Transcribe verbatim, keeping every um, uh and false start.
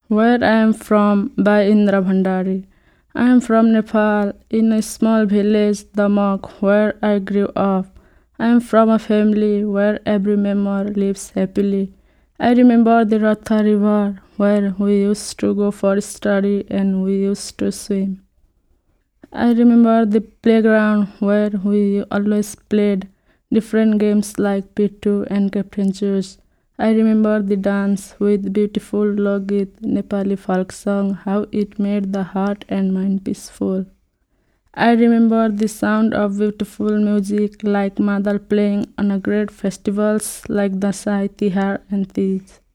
Where I am from by Indra Bhandari. I am from Nepal, in a small village, Damak, where I grew up. I am from a family where every member lives happily. I remember the Ratha river where we used to go for study and we used to swim. I remember the playground where we always played different games like Pitu and Captain Juice. I remember the dance with beautiful Logit Nepali folk song, how it made the heart and mind peaceful. I remember the sound of beautiful music like Madal playing on a great festivals like Dasai, Tihar and Tej.